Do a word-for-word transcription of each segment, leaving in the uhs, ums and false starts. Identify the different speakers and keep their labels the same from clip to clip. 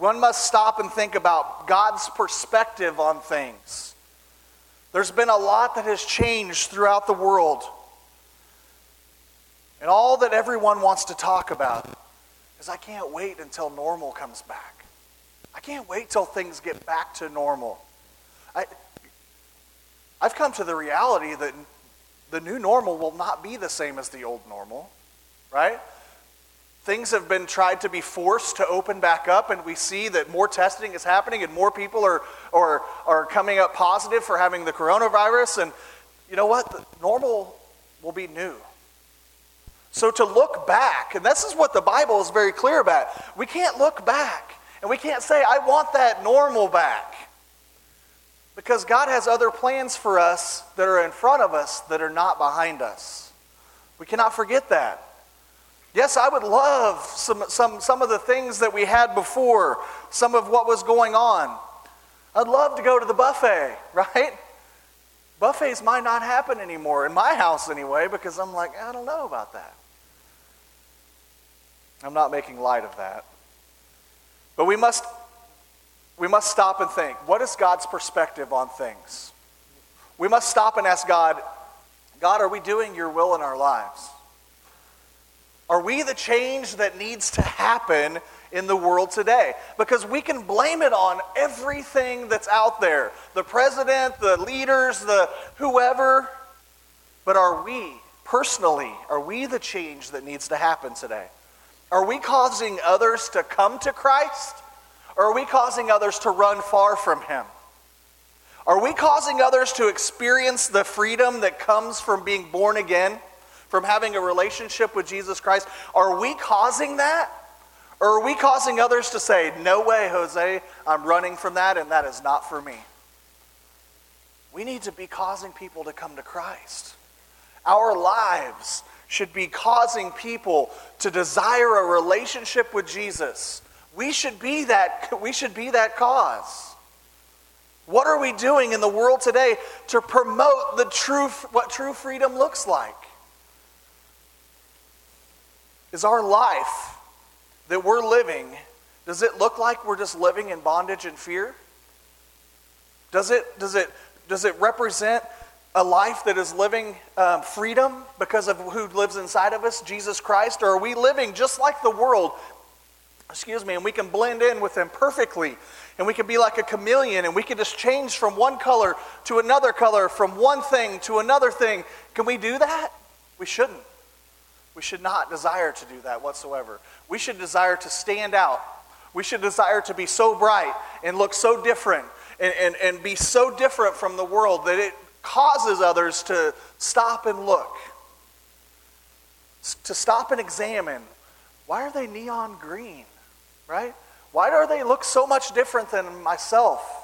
Speaker 1: One must stop and think about God's perspective on things. There's been a lot that has changed throughout the world. And all that everyone wants to talk about is, I can't wait until normal comes back. I can't wait till things get back to normal. I, I've come to the reality that the new normal will not be the same as the old normal, right? Things have been tried to be forced to open back up, and we see that more testing is happening and more people are, are, are coming up positive for having the coronavirus. And you know what? The normal will be new. So to look back, and this is what the Bible is very clear about, we can't look back and we can't say, I want that normal back. Because God has other plans for us that are in front of us that are not behind us. We cannot forget that. Yes, I would love some, some, some of the things that we had before, some of what was going on. I'd love to go to the buffet, right? Buffets might not happen anymore, in my house anyway, because I'm like, I don't know about that. I'm not making light of that. But we must, we must stop and think, what is God's perspective on things? We must stop and ask God, God, are we doing your will in our lives? Are we the change that needs to happen in the world today? Because we can blame it on everything that's out there. The president, the leaders, the whoever. But are we, personally, are we the change that needs to happen today? Are we causing others to come to Christ? Or are we causing others to run far from Him? Are we causing others to experience the freedom that comes from being born again? From having a relationship with Jesus Christ? Are we causing that? Or are we causing others to say, no way, Jose, I'm running from that and that is not for me? We need to be causing people to come to Christ. Our lives should be causing people to desire a relationship with Jesus. We should be that, we should be that cause. What are we doing in the world today to promote the true, what true freedom looks like? Is our life that we're living, does it look like we're just living in bondage and fear? Does it, does it, does it represent a life that is living um, freedom because of who lives inside of us, Jesus Christ? Or are we living just like the world, excuse me, and we can blend in with Him perfectly, and we can be like a chameleon, and we can just change from one color to another color, from one thing to another thing? Can we do that? We shouldn't. We should not desire to do that whatsoever. We should desire to stand out. We should desire to be so bright and look so different and, and, and be so different from the world that it causes others to stop and look. To stop and examine. Why are they neon green? Right? Why do they look so much different than myself?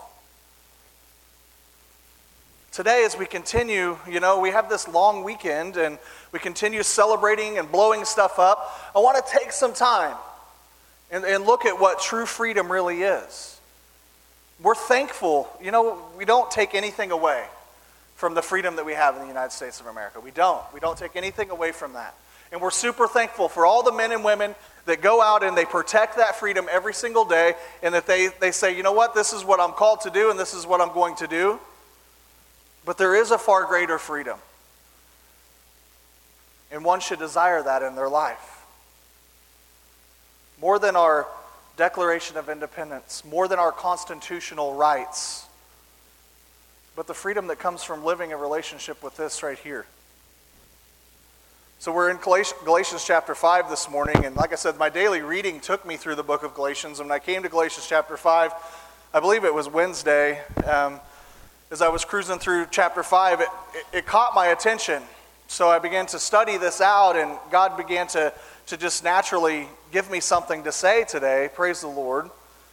Speaker 1: Today, as we continue, you know, we have this long weekend and we continue celebrating and blowing stuff up. I want to take some time and, and look at what true freedom really is. We're thankful. You know, we don't take anything away from the freedom that we have in the United States of America. We don't. We don't take anything away from that. And we're super thankful for all the men and women that go out and they protect that freedom every single day, and that they, they say, you know what, this is what I'm called to do and this is what I'm going to do. But there is a far greater freedom. And one should desire that in their life. More than our Declaration of Independence, more than our constitutional rights, but the freedom that comes from living a relationship with this right here. So we're in Galatians chapter five this morning, and like I said, my daily reading took me through the book of Galatians. When I came to Galatians chapter five, I believe it was Wednesday, um, as I was cruising through chapter five, it, it, it caught my attention. So I began to study this out, and God began to, to just naturally give me something to say today. Praise the Lord.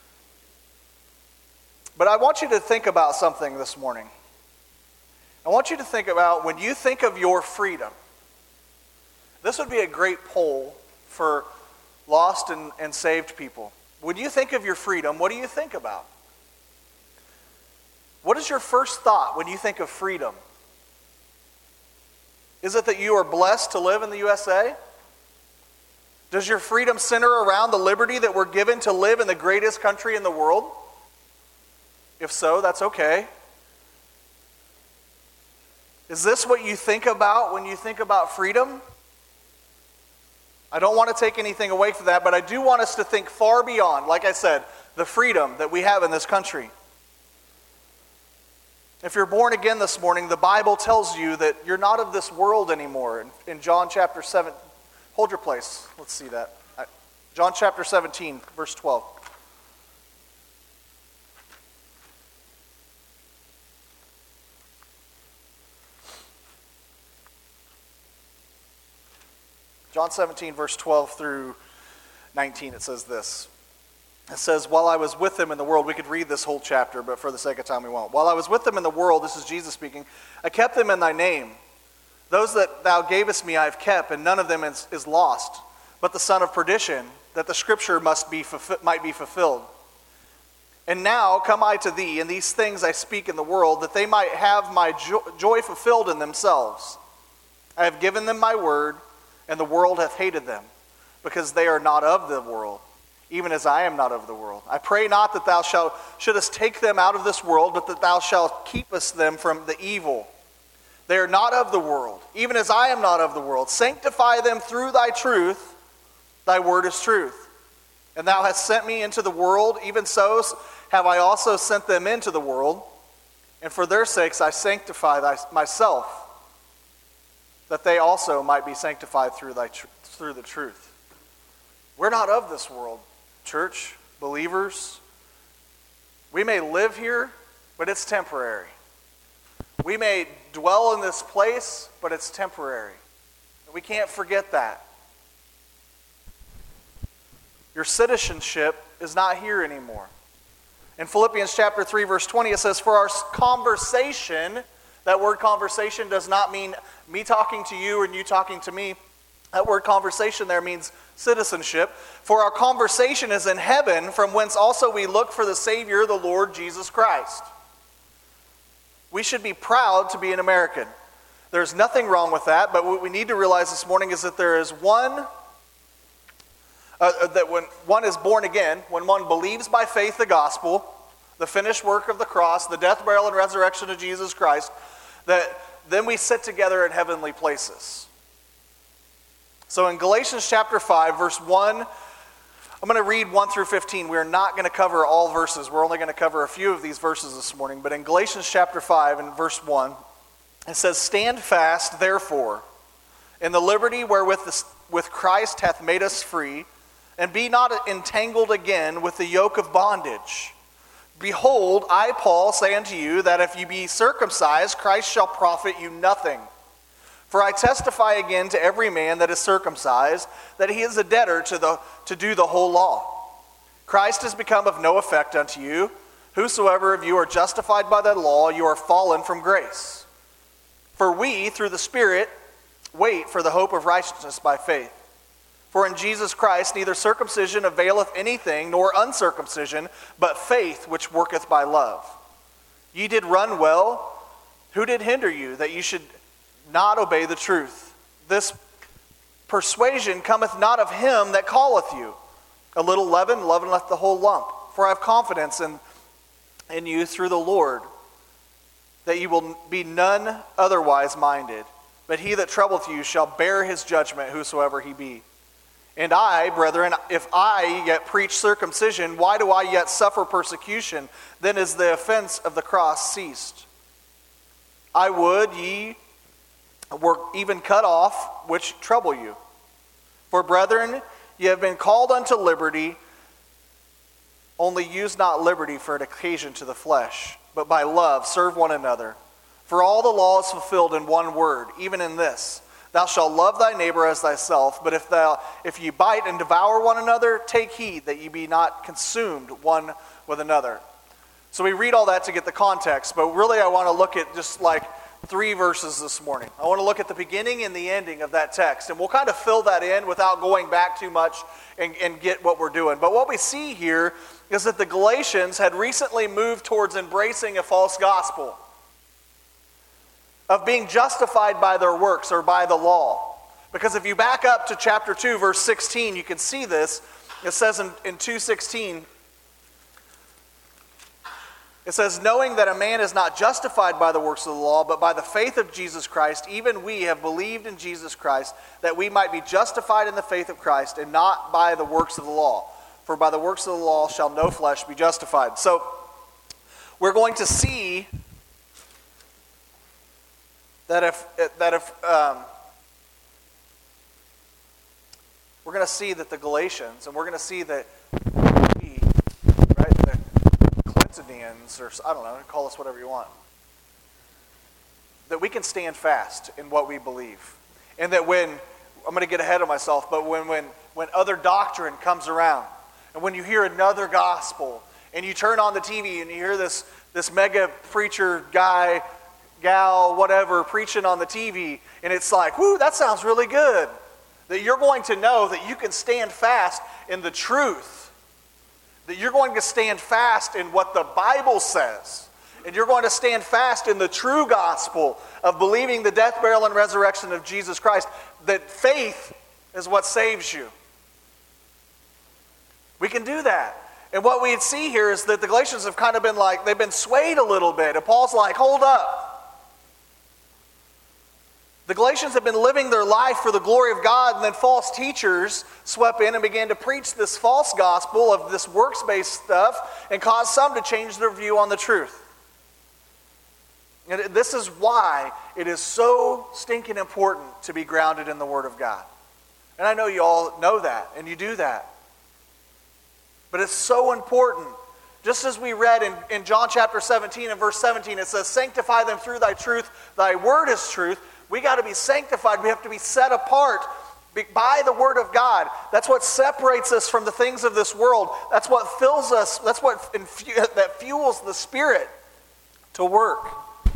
Speaker 1: But I want you to think about something this morning. I want you to think about when you think of your freedom. This would be a great poll for lost and, and saved people. When you think of your freedom, what do you think about? What is your first thought when you think of freedom? Is it that you are blessed to live in the U S A? Does your freedom center around the liberty that we're given to live in the greatest country in the world? If so, that's okay. Is this what you think about when you think about freedom? I don't want to take anything away from that, but I do want us to think far beyond, like I said, the freedom that we have in this country. If you're born again this morning, the Bible tells you that you're not of this world anymore. In, in John chapter seven, hold your place. Let's see that. John chapter seventeen, verse twelve. John seventeen, verse twelve through nineteen, it says this. It says, while I was with them in the world, we could read this whole chapter, but for the sake of time we won't. While I was with them in the world, this is Jesus speaking, I kept them in thy name. Those that thou gavest me I have kept, and none of them is, is lost, but the son of perdition, that the scripture must be might be fulfilled. And now come I to thee, and these things I speak in the world, that they might have my jo- joy fulfilled in themselves. I have given them my word, and the world hath hated them, because they are not of the world, even as I am not of the world. I pray not that thou shalt, shouldest take them out of this world, but that thou shalt keepest them from the evil. They are not of the world, even as I am not of the world. Sanctify them through thy truth. Thy word is truth. And thou hast sent me into the world, even so have I also sent them into the world. And for their sakes I sanctify thy, myself, that they also might be sanctified through thy tr- through the truth. We're not of this world, church, believers. We may live here, but it's temporary. We may dwell in this place, but it's temporary. We can't forget that. Your citizenship is not here anymore. In Philippians chapter three, verse twenty, it says, for our conversation, that word conversation does not mean me talking to you and you talking to me. That word conversation there means citizenship. For our conversation is in heaven, from whence also we look for the Savior, the Lord Jesus Christ. We should be proud to be an American. There's nothing wrong with that, but what we need to realize this morning is that there is one, uh, that when one is born again, when one believes by faith the gospel, the finished work of the cross, the death, burial, and resurrection of Jesus Christ, that then we sit together in heavenly places. So in Galatians chapter five, verse one, I'm going to read one through fifteen. We're not going to cover all verses. We're only going to cover a few of these verses this morning. But in Galatians chapter five and verse one, it says, stand fast, therefore, in the liberty wherewith the, with Christ hath made us free, and be not entangled again with the yoke of bondage. Behold, I, Paul, say unto you, that if you be circumcised, Christ shall profit you nothing. For I testify again to every man that is circumcised, that he is a debtor to, the, to do the whole law. Christ is become of no effect unto you. Whosoever of you are justified by the law, you are fallen from grace. For we, through the Spirit, wait for the hope of righteousness by faith. For in Jesus Christ neither circumcision availeth anything, nor uncircumcision, but faith which worketh by love. Ye did run well. Who did hinder you, that you should not obey the truth? This persuasion cometh not of him that calleth you. A little leaven leaveneth the whole lump. For I have confidence in, in you through the Lord, that you will be none otherwise minded. But he that troubleth you shall bear his judgment, whosoever he be. And I, brethren, if I yet preach circumcision, why do I yet suffer persecution? Then is the offense of the cross ceased. I would ye were even cut off, which trouble you. For brethren, ye have been called unto liberty, only use not liberty for an occasion to the flesh, but by love serve one another. For all the law is fulfilled in one word, even in this: thou shalt love thy neighbor as thyself. But if thou if ye bite and devour one another, take heed that ye be not consumed one with another. So we read all that to get the context, but really I want to look at just like three verses this morning. I want to look at the beginning and the ending of that text, and we'll kind of fill that in without going back too much and, and get what we're doing. But what we see here is that the Galatians had recently moved towards embracing a false gospel of being justified by their works or by the law. Because if you back up to chapter two, verse sixteen, you can see this. It says in, in two sixteen, it says, knowing that a man is not justified by the works of the law, but by the faith of Jesus Christ, even we have believed in Jesus Christ, that we might be justified in the faith of Christ, and not by the works of the law. For by the works of the law shall no flesh be justified. So, we're going to see that if, that if um, we're going to see that the Galatians, and we're going to see that we, right, the Clintonians, or I don't know, call us whatever you want, that we can stand fast in what we believe. And that when, I'm going to get ahead of myself, but when, when, when other doctrine comes around, and when you hear another gospel, and you turn on the T V and you hear this, this mega preacher guy, gal, whatever, preaching on the T V, and it's like, whoo, that sounds really good. That you're going to know that you can stand fast in the truth. That you're going to stand fast in what the Bible says. And you're going to stand fast in the true gospel of believing the death, burial, and resurrection of Jesus Christ. That faith is what saves you. We can do that. And what we see here is that the Galatians have kind of been like, they've been swayed a little bit. And Paul's like, hold up. The Galatians have been living their life for the glory of God, and then false teachers swept in and began to preach this false gospel of this works-based stuff and caused some to change their view on the truth. And this is why it is so stinking important to be grounded in the Word of God. And I know you all know that, and you do that. But it's so important. Just as we read in, in John chapter seventeen and verse seventeen, it says, sanctify them through thy truth, thy word is truth. We got to be sanctified. We have to be set apart by the Word of God. That's what separates us from the things of this world. That's what fills us. That's what infu- that fuels the Spirit to work.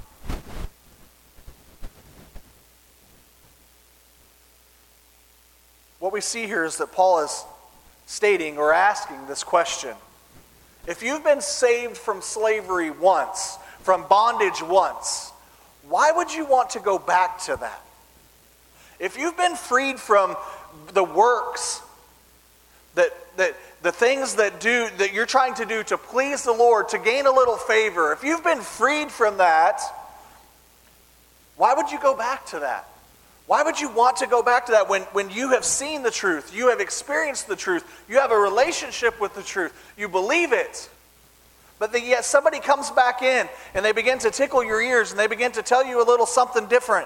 Speaker 1: What we see here is that Paul is stating or asking this question. If you've been saved from slavery once, from bondage once, why would you want to go back to that? If you've been freed from the works, that that the things that do that you're trying to do to please the Lord, to gain a little favor, if you've been freed from that, why would you go back to that? Why would you want to go back to that when, when you have seen the truth, you have experienced the truth, you have a relationship with the truth, you believe it? But then yet somebody comes back in and they begin to tickle your ears and they begin to tell you a little something different.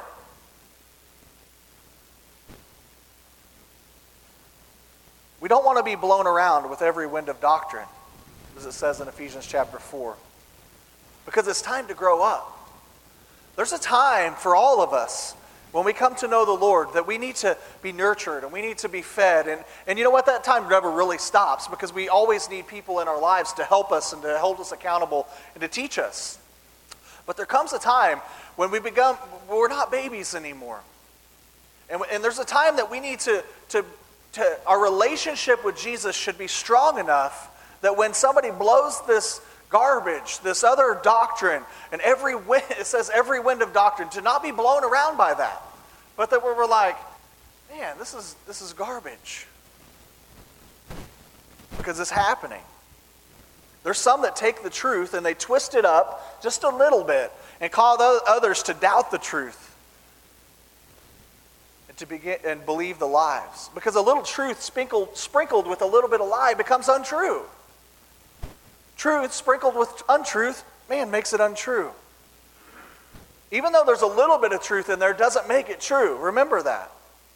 Speaker 1: We don't want to be blown around with every wind of doctrine, as it says in Ephesians chapter four. Because it's time to grow up. There's a time for all of us when we come to know the Lord that we need to be nurtured and we need to be fed. And, and you know what? That time never really stops because we always need people in our lives to help us and to hold us accountable and to teach us. But there comes a time when we become, we're not babies anymore. And, and there's a time that we need to, to, to, our relationship with Jesus should be strong enough that when somebody blows this garbage, this other doctrine, and every wind, it says every wind of doctrine, to not be blown around by that. But that we're like, man, this is this is garbage. Because it's happening. There's some that take the truth and they twist it up just a little bit and cause others to doubt the truth and to begin and believe the lies. Because a little truth sprinkled, sprinkled with a little bit of lie becomes untrue. Truth sprinkled with untruth, man, makes it untrue. Even though there's a little bit of truth in there, doesn't make it true. Remember that.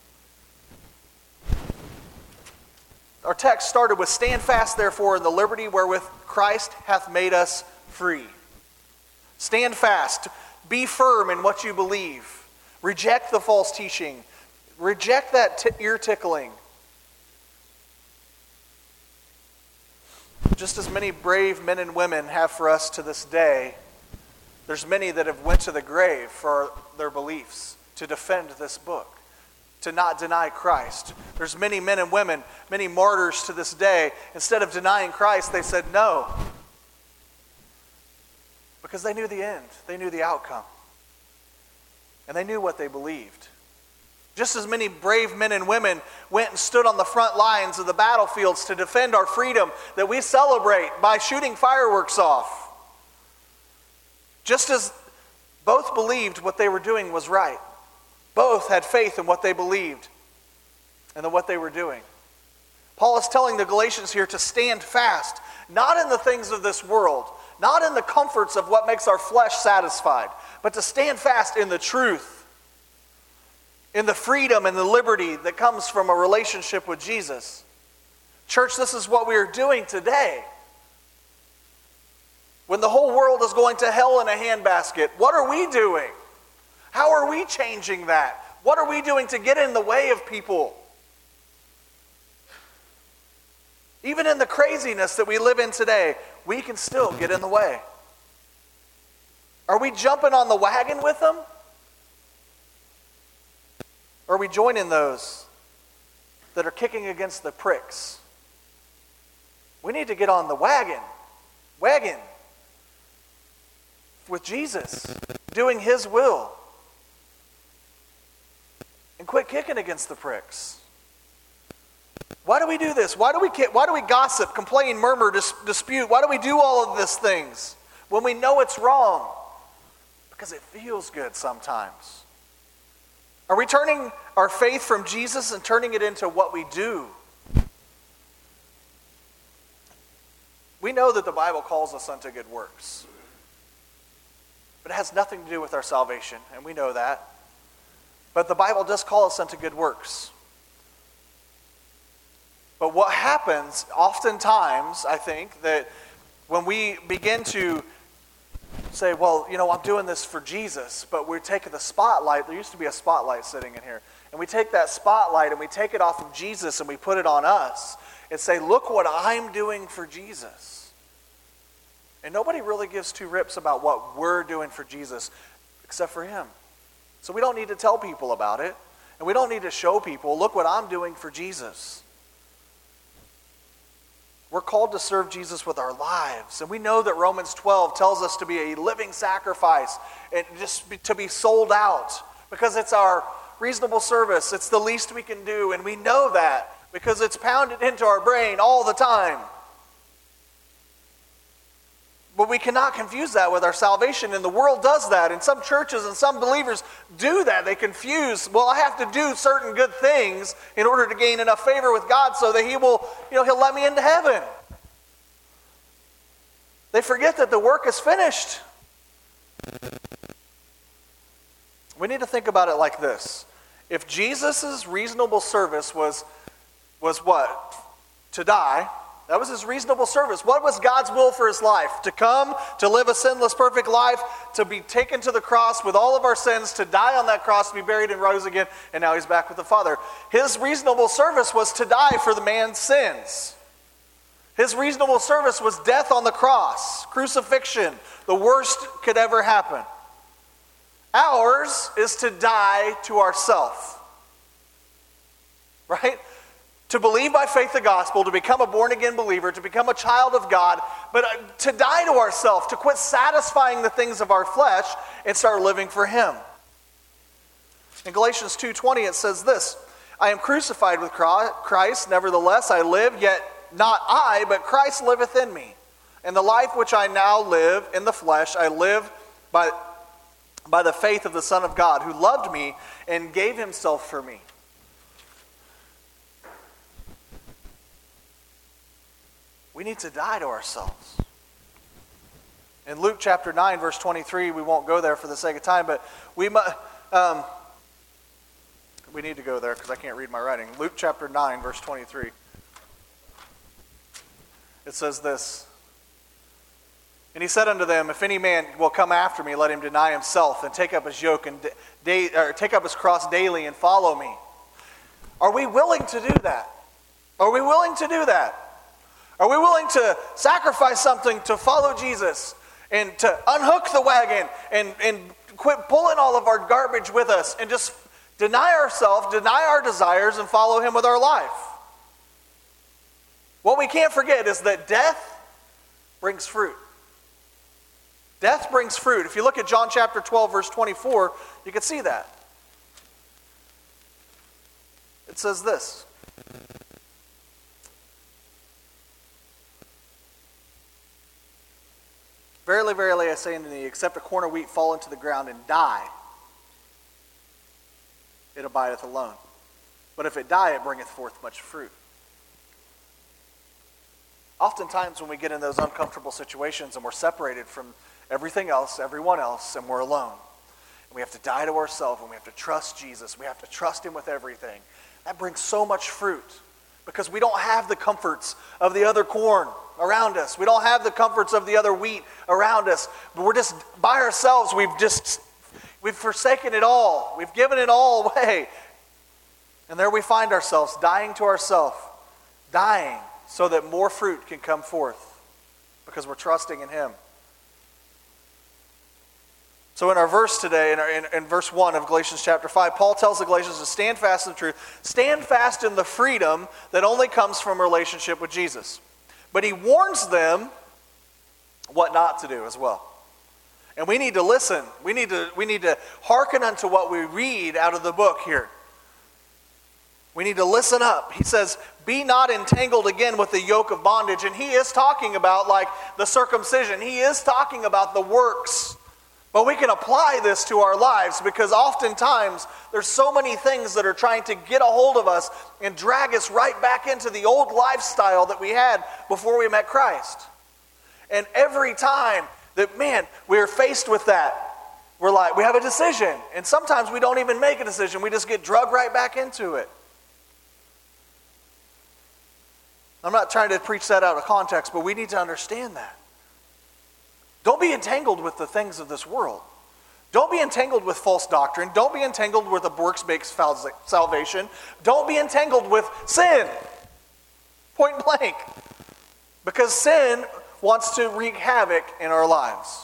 Speaker 1: Our text started with, stand fast, therefore, in the liberty wherewith Christ hath made us free. Stand fast. Be firm in what you believe. Reject the false teaching. Reject that t- ear tickling. Just as many brave men and women have for us to this day, there's many that have went to the grave for their beliefs, to defend this book, to not deny Christ. There's many men and women, many martyrs to this day. Instead of denying Christ, they said no. Because they knew the end. They knew the outcome. And they knew what they believed. Just as many brave men and women went and stood on the front lines of the battlefields to defend our freedom that we celebrate by shooting fireworks off. Just as both believed what they were doing was right. Both had faith in what they believed and in what they were doing. Paul is telling the Galatians here to stand fast, not in the things of this world, not in the comforts of what makes our flesh satisfied, but to stand fast in the truth, in the freedom and the liberty that comes from a relationship with Jesus. Church, this is what we are doing today. When the whole world is going to hell in a handbasket, what are we doing? How are we changing that? What are we doing to get in the way of people? Even in the craziness that we live in today, we can still get in the way. Are we jumping on the wagon with them? Or are we joining those that are kicking against the pricks? We need to get on the wagon. Wagon. With Jesus. Doing His will. And quit kicking against the pricks. Why do we do this? Why do we why do we gossip, complain, murmur, dis- dispute? Why do we do all of these things when we know it's wrong? Because it feels good sometimes. Are we turning our faith from Jesus and turning it into what we do? We know that the Bible calls us unto good works. But it has nothing to do with our salvation, and we know that. But the Bible does call us unto good works. But what happens oftentimes, I think, that when we begin to say, well, you know, I'm doing this for Jesus, but we're taking the spotlight. There used to be a spotlight sitting in here. And we take that spotlight and we take it off of Jesus and we put it on us and say, look what I'm doing for Jesus. And nobody really gives two rips about what we're doing for Jesus except for Him. So we don't need to tell people about it. And we don't need to show people, look what I'm doing for Jesus. We're called to serve Jesus with our lives. And we know that Romans twelve tells us to be a living sacrifice and just be, to be sold out because it's our reasonable service. It's the least we can do. And we know that because it's pounded into our brain all the time. But we cannot confuse that with our salvation. And the world does that. And some churches and some believers do that. They confuse, well, I have to do certain good things in order to gain enough favor with God so that He will, you know, He'll let me into heaven. They forget that the work is finished. We need to think about it like this. If Jesus' reasonable service was, was what? To die. That was His reasonable service. What was God's will for His life? To come, to live a sinless, perfect life, to be taken to the cross with all of our sins, to die on that cross, to be buried and rose again, and now He's back with the Father. His reasonable service was to die for the man's sins. His reasonable service was death on the cross, crucifixion, the worst could ever happen. Ours is to die to ourself. Right? To believe by faith the gospel, to become a born-again believer, to become a child of God, but to die to ourselves, to quit satisfying the things of our flesh and start living for Him. In Galatians two twenty it says this, I am crucified with Christ, nevertheless I live, yet not I, but Christ liveth in me. And the life which I now live in the flesh, I live by, by the faith of the Son of God, who loved me and gave Himself for me. We need to die to ourselves. In Luke chapter nine, verse twenty-three, we won't go there for the sake of time, but we mu- um, we need to go there because I can't read my writing. Luke chapter nine, verse twenty-three. It says this, and He said unto them, if any man will come after me, let him deny himself and take up his yoke and da- or take up his cross daily and follow me. Are we willing to do that? Are we willing to do that? Are we willing to sacrifice something to follow Jesus and to unhook the wagon and, and quit pulling all of our garbage with us and just deny ourselves, deny our desires, and follow Him with our life? What we can't forget is that death brings fruit. Death brings fruit. If you look at John chapter twelve, verse twenty-four, you can see that. It says this. Verily, verily, I say unto thee, except a corn of wheat fall into the ground and die, it abideth alone. But if it die, it bringeth forth much fruit. Oftentimes when we get in those uncomfortable situations and we're separated from everything else, everyone else, and we're alone, and we have to die to ourselves and we have to trust Jesus, we have to trust him with everything, that brings so much fruit because we don't have the comforts of the other corn around us. We don't have the comforts of the other wheat around us. But we're just by ourselves. We've just, we've forsaken it all. We've given it all away. And there we find ourselves dying to ourselves, dying so that more fruit can come forth because we're trusting in him. So in our verse today, in, our, in, in verse one of Galatians chapter five, Paul tells the Galatians to stand fast in the truth. Stand fast in the freedom that only comes from a relationship with Jesus. But he warns them what not to do as well. And we need to listen. We need to, we need to hearken unto what we read out of the book here. We need to listen up. He says, be not entangled again with the yoke of bondage. And he is talking about like the circumcision. He is talking about the works. But we can apply this to our lives because oftentimes there's so many things that are trying to get a hold of us and drag us right back into the old lifestyle that we had before we met Christ. And every time that, man, we're faced with that, we're like, we have a decision. And sometimes we don't even make a decision. We just get drugged right back into it. I'm not trying to preach that out of context, but we need to understand that. Don't be entangled with the things of this world. Don't be entangled with false doctrine. Don't be entangled with a works-based salvation. Don't be entangled with sin. Point blank. Because sin wants to wreak havoc in our lives.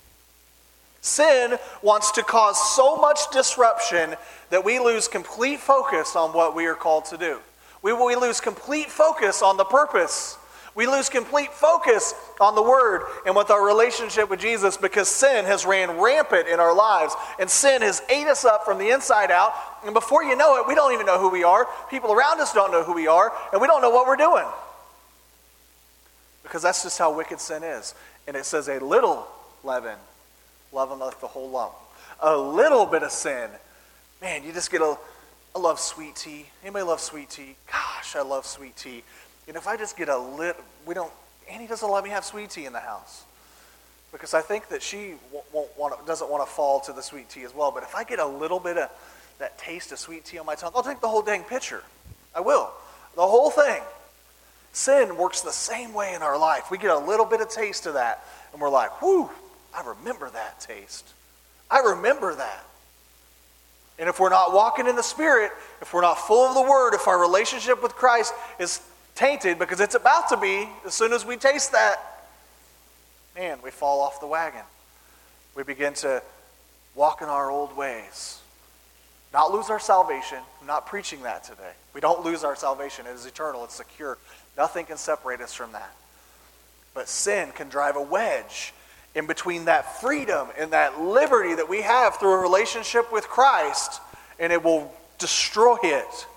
Speaker 1: Sin wants to cause so much disruption that we lose complete focus on what we are called to do. We, we lose complete focus on the purpose. We lose complete focus on the Word and with our relationship with Jesus because sin has ran rampant in our lives. And sin has ate us up from the inside out. And before you know it, we don't even know who we are. People around us don't know who we are. And we don't know what we're doing. Because that's just how wicked sin is. And it says a little leaven leaveneth the whole lump. A little bit of sin. Man, you just get a... I love sweet tea. Anybody love sweet tea? Gosh, I love sweet tea. And if I just get a little, we don't, Annie doesn't let me have sweet tea in the house. Because I think that she won't want to, doesn't want to fall to the sweet tea as well. But if I get a little bit of that taste of sweet tea on my tongue, I'll drink the whole dang pitcher. I will. The whole thing. Sin works the same way in our life. We get a little bit of taste of that. And we're like, whew, I remember that taste. I remember that. And if we're not walking in the Spirit, if we're not full of the Word, if our relationship with Christ is tainted, because it's about to be, as soon as we taste that, man, we fall off the wagon. We begin to walk in our old ways. Not lose our salvation. I'm not preaching that today. We don't lose our salvation. It is eternal. It's secure. Nothing can separate us from that. But sin can drive a wedge in between that freedom and that liberty that we have through a relationship with Christ, and it will destroy it.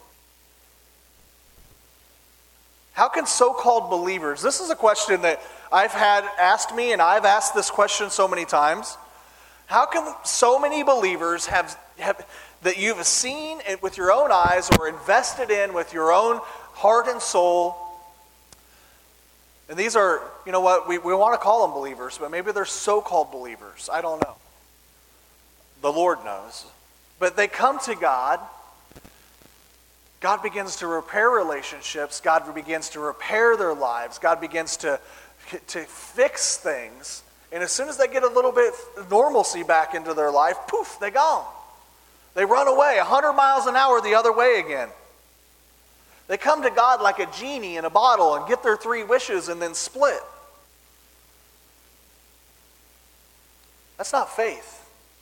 Speaker 1: How can so-called believers, this is a question that I've had asked me, and I've asked this question so many times. How can so many believers have, have that you've seen it with your own eyes or invested in with your own heart and soul? And these are, you know what, we, we want to call them believers, but maybe they're so-called believers. I don't know. The Lord knows. But they come to God. God begins to repair relationships. God begins to repair their lives. God begins to, to fix things. And as soon as they get a little bit of normalcy back into their life, poof, they're gone. They run away one hundred miles an hour the other way again. They come to God like a genie in a bottle and get their three wishes and then split. That's not faith.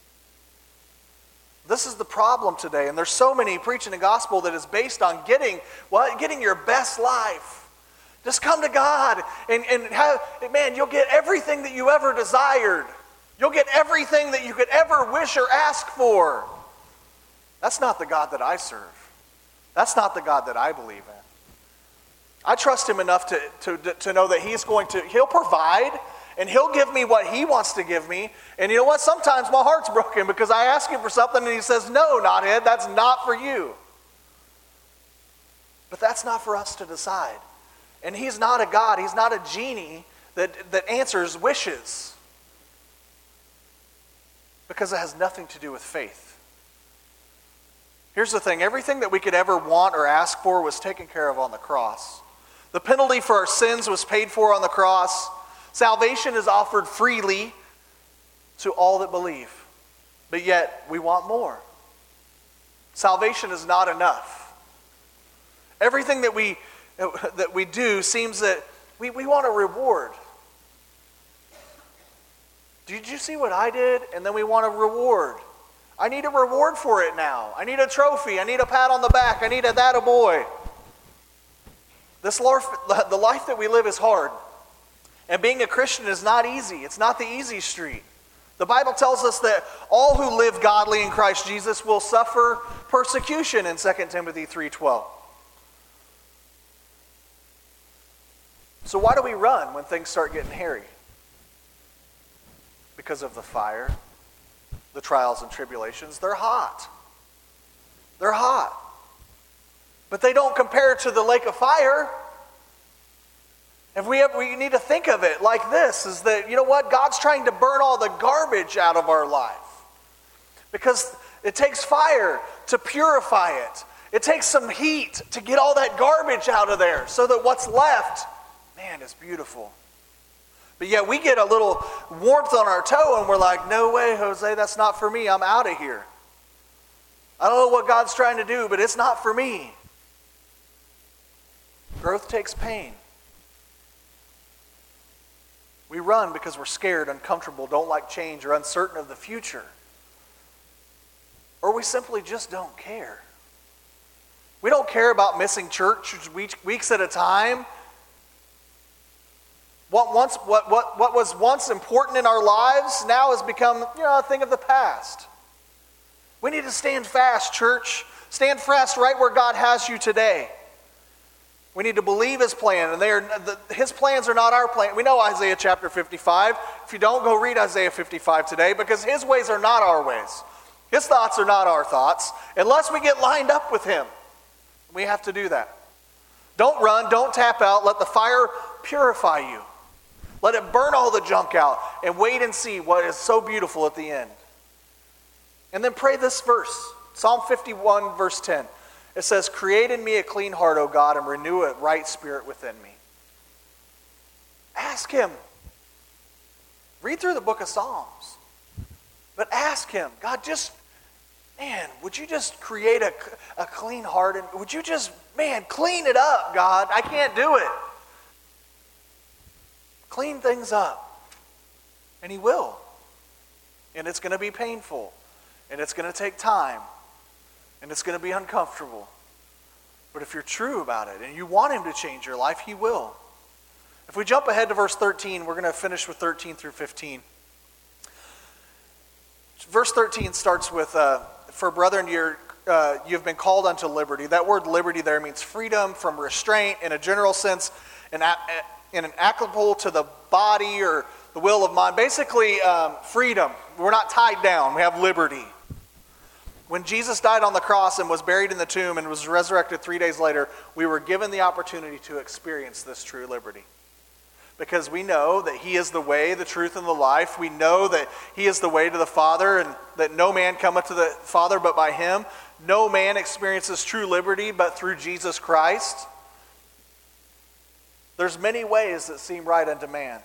Speaker 1: This is the problem today, and there's so many preaching the gospel that is based on getting what, getting your best life. Just come to God, and, and have, man, you'll get everything that you ever desired. You'll get everything that you could ever wish or ask for. That's not the God that I serve. That's not the God that I believe in. I trust him enough to, to, to know that he's going to, he'll provide, and he'll give me what he wants to give me. And you know what? Sometimes my heart's broken because I ask him for something and he says, no, knothead, that's not for you. But that's not for us to decide. And he's not a God, he's not a genie that, that answers wishes. Because it has nothing to do with faith. Here's the thing, everything that we could ever want or ask for was taken care of on the cross. The penalty for our sins was paid for on the cross. Salvation is offered freely to all that believe. But yet, we want more. Salvation is not enough. Everything that we that we do seems that we, we want a reward. Did you see what I did? And then we want a reward. I need a reward for it now. I need a trophy. I need a pat on the back. I need a that a boy. This life, the life that we live is hard. And being a Christian is not easy. It's not the easy street. The Bible tells us that all who live godly in Christ Jesus will suffer persecution in Second Timothy three twelve. So why do we run when things start getting hairy? Because of the fire, the trials and tribulations. They're hot. They're hot. But they don't compare to the lake of fire. If we have, we need to think of it like this, is that, you know what? God's trying to burn all the garbage out of our life. Because it takes fire to purify it. It takes some heat to get all that garbage out of there so that what's left, man, is beautiful. But yet we get a little warmth on our toe and we're like, no way, Jose, that's not for me. I'm out of here. I don't know what God's trying to do, but it's not for me. Growth takes pain. We run because we're scared, uncomfortable, don't like change, or uncertain of the future. Or we simply just don't care. We don't care about missing church weeks at a time. What once what what what was once important in our lives now has become, you know, a thing of the past. We need to stand fast, church. Stand fast right where God has you today. We need to believe his plan, and they are the, his plans are not our plan. We know Isaiah chapter fifty-five. If you don't, go read Isaiah fifty-five today, because his ways are not our ways. His thoughts are not our thoughts, unless we get lined up with him. We have to do that. Don't run, don't tap out. Let the fire purify you. Let it burn all the junk out, and wait and see what is so beautiful at the end. And then pray this verse, Psalm fifty-one, verse ten. It says, create in me a clean heart, O God, and renew a right spirit within me. Ask him. Read through the book of Psalms. But ask him, God, just, man, would you just create a, a clean heart? And would you just, man, clean it up, God? I can't do it. Clean things up. And he will. And it's going to be painful. And it's going to take time. And it's going to be uncomfortable. But if you're true about it and you want him to change your life, he will. If we jump ahead to verse thirteen, we're going to finish with thirteen through fifteen. Verse thirteen starts with, uh, for brethren, you're, uh, you've been called unto liberty. That word liberty there means freedom from restraint in a general sense, and in an applicable to the body or the will of mind. Basically, um, freedom. We're not tied down. We have liberty. When Jesus died on the cross and was buried in the tomb and was resurrected three days later, we were given the opportunity to experience this true liberty. Because we know that he is the way, the truth, and the life. We know that he is the way to the Father, and that no man cometh to the Father but by him. No man experiences true liberty but through Jesus Christ. There's many ways that seem right unto man.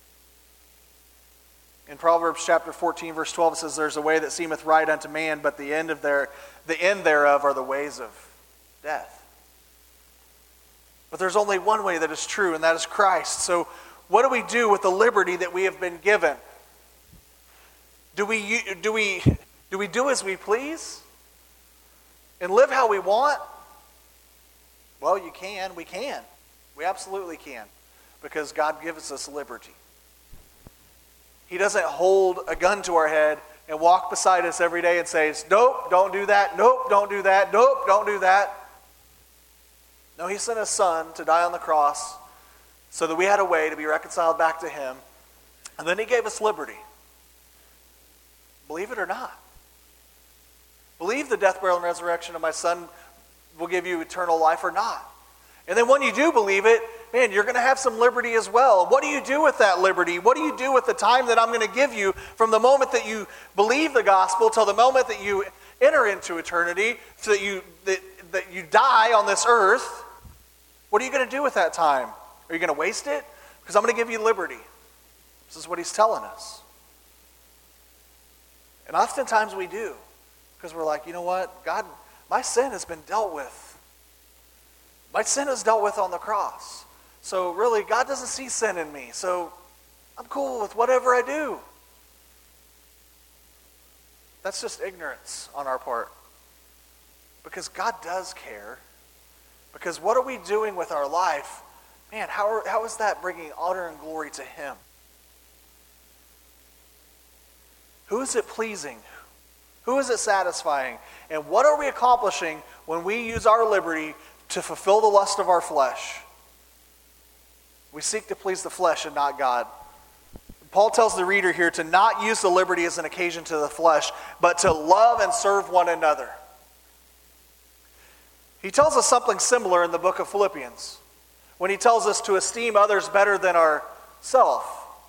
Speaker 1: In Proverbs chapter fourteen, verse twelve, it says, there's a way that seemeth right unto man, but the end of their, the end thereof are the ways of death. But there's only one way that is true, and that is Christ. So what do we do with the liberty that we have been given? Do we do we do we do as we please? And live how we want? Well, you can. We can. We absolutely can. Because God gives us liberty. He doesn't hold a gun to our head and walk beside us every day and say, nope, don't do that, nope, don't do that, nope, don't do that. No, he sent his son to die on the cross so that we had a way to be reconciled back to him. And then he gave us liberty. Believe it or not. Believe the death, burial, and resurrection of my son will give you eternal life or not. And then when you do believe it, man, you're going to have some liberty as well. What do you do with that liberty? What do you do with the time that I'm going to give you from the moment that you believe the gospel till the moment that you enter into eternity, so that you, that, that you die on this earth? What are you going to do with that time? Are you going to waste it? Because I'm going to give you liberty. This is what he's telling us. And oftentimes we do. Because we're like, you know what? God, my sin has been dealt with. My sin is dealt with on the cross. So really, God doesn't see sin in me. So I'm cool with whatever I do. That's just ignorance on our part. Because God does care. Because what are we doing with our life? Man, how, are, how is that bringing honor and glory to him? Who is it pleasing? Who is it satisfying? And what are we accomplishing when we use our liberty to fulfill the lust of our flesh? We seek to please the flesh and not God. Paul tells the reader here to not use the liberty as an occasion to the flesh, but to love and serve one another. He tells us something similar in the book of Philippians, when he tells us to esteem others better than ourselves.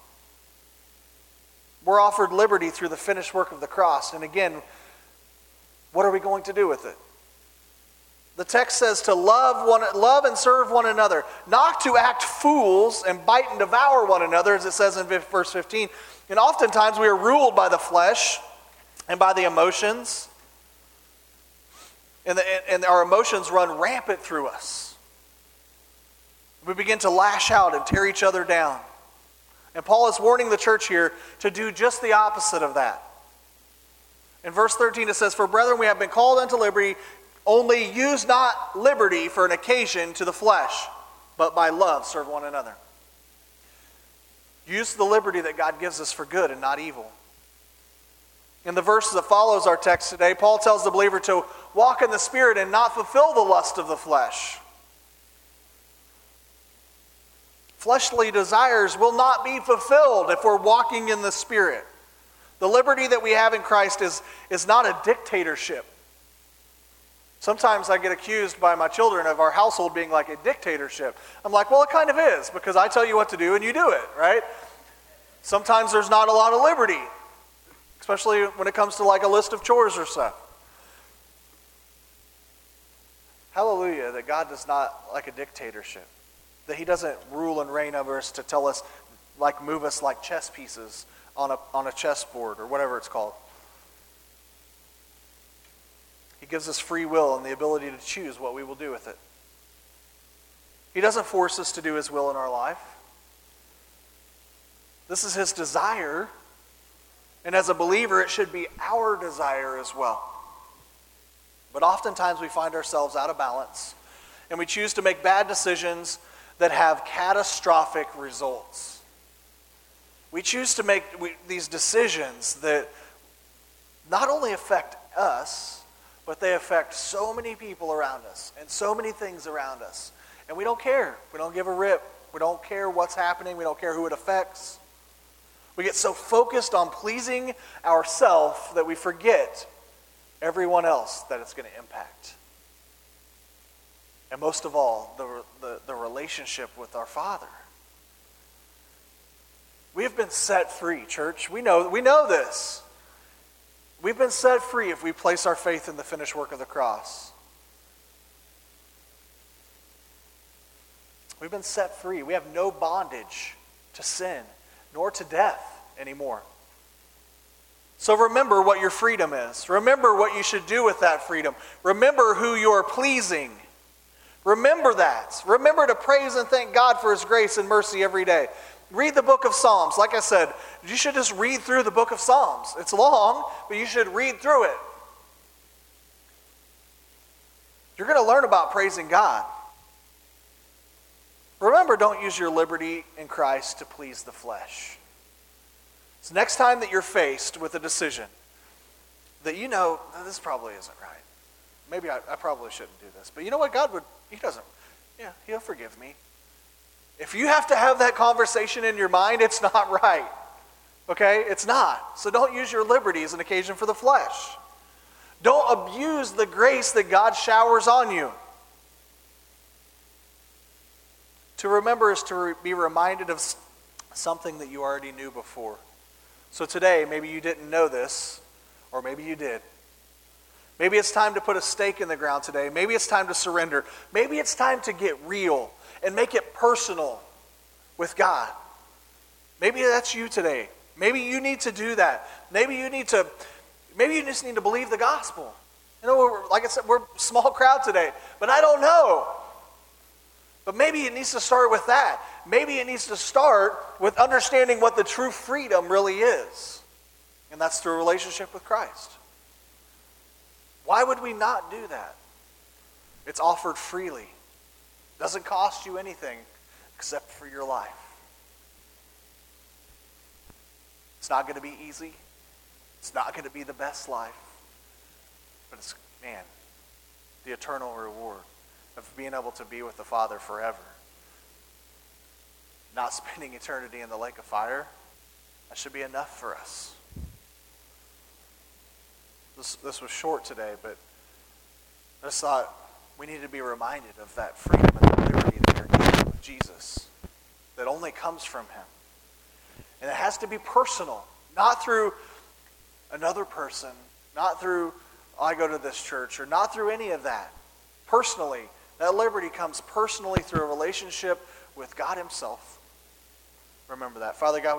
Speaker 1: We're offered liberty through the finished work of the cross. And again, what are we going to do with it? The text says to love one, love and serve one another, not to act fools and bite and devour one another, as it says in verse fifteen. And oftentimes we are ruled by the flesh and by the emotions, and, the, and our emotions run rampant through us. We begin to lash out and tear each other down. And Paul is warning the church here to do just the opposite of that. In verse thirteen it says, "For brethren, we have been called unto liberty, only use not liberty for an occasion to the flesh, but by love serve one another." Use the liberty that God gives us for good and not evil. In the verse that follows our text today, Paul tells the believer to walk in the Spirit and not fulfill the lust of the flesh. Fleshly desires will not be fulfilled if we're walking in the Spirit. The liberty that we have in Christ is, is not a dictatorship. Sometimes I get accused by my children of our household being like a dictatorship. I'm like, well, it kind of is, because I tell you what to do and you do it, right? Sometimes there's not a lot of liberty, especially when it comes to like a list of chores or stuff. Hallelujah, that God does not like a dictatorship. That he doesn't rule and reign over us to tell us, like move us like chess pieces on a, on a chessboard or whatever it's called. He gives us free will and the ability to choose what we will do with it. He doesn't force us to do his will in our life. This is his desire. And as a believer, it should be our desire as well. But oftentimes we find ourselves out of balance and we choose to make bad decisions that have catastrophic results. We choose to make we, these decisions that not only affect us, but they affect so many people around us and so many things around us. And we don't care. We don't give a rip. We don't care what's happening. We don't care who it affects. We get so focused on pleasing ourselves that we forget everyone else that it's going to impact. And most of all, the, the, the relationship with our Father. We have been set free, church. We know, we know this. We've been set free if we place our faith in the finished work of the cross. We've been set free. We have no bondage to sin, nor to death anymore. So remember what your freedom is. Remember what you should do with that freedom. Remember who you are pleasing. Remember that. Remember to praise and thank God for his grace and mercy every day. Read the book of Psalms. Like I said, you should just read through the book of Psalms. It's long, but you should read through it. You're going to learn about praising God. Remember, don't use your liberty in Christ to please the flesh. So next time that you're faced with a decision that you know, this probably isn't right. Maybe I, I probably shouldn't do this. But you know what? God would, he doesn't, Yeah, he'll forgive me. If you have to have that conversation in your mind, it's not right. Okay? It's not. So don't use your liberty as an occasion for the flesh. Don't abuse the grace that God showers on you. To remember is to re- be reminded of something that you already knew before. So today, maybe you didn't know this, or maybe you did. Maybe it's time to put a stake in the ground today. Maybe it's time to surrender. Maybe it's time to get real and make it personal with God. Maybe that's you today. Maybe you need to do that. Maybe you need to, maybe you just need to believe the gospel. You know, we're, like I said, we're a small crowd today, but I don't know. But maybe it needs to start with that. Maybe it needs to start with understanding what the true freedom really is. And that's through a relationship with Christ. Why would we not do that? It's offered freely. It doesn't cost you anything except for your life. It's not going to be easy. It's not going to be the best life. But it's, man, the eternal reward of being able to be with the Father forever. Not spending eternity in the lake of fire. That should be enough for us. This, this was short today, but I just thought we need to be reminded of that freedom and the liberty that you're given with Jesus that only comes from him. And it has to be personal, not through another person, not through, oh, I go to this church, or not through any of that. Personally, that liberty comes personally through a relationship with God himself. Remember that. Father God,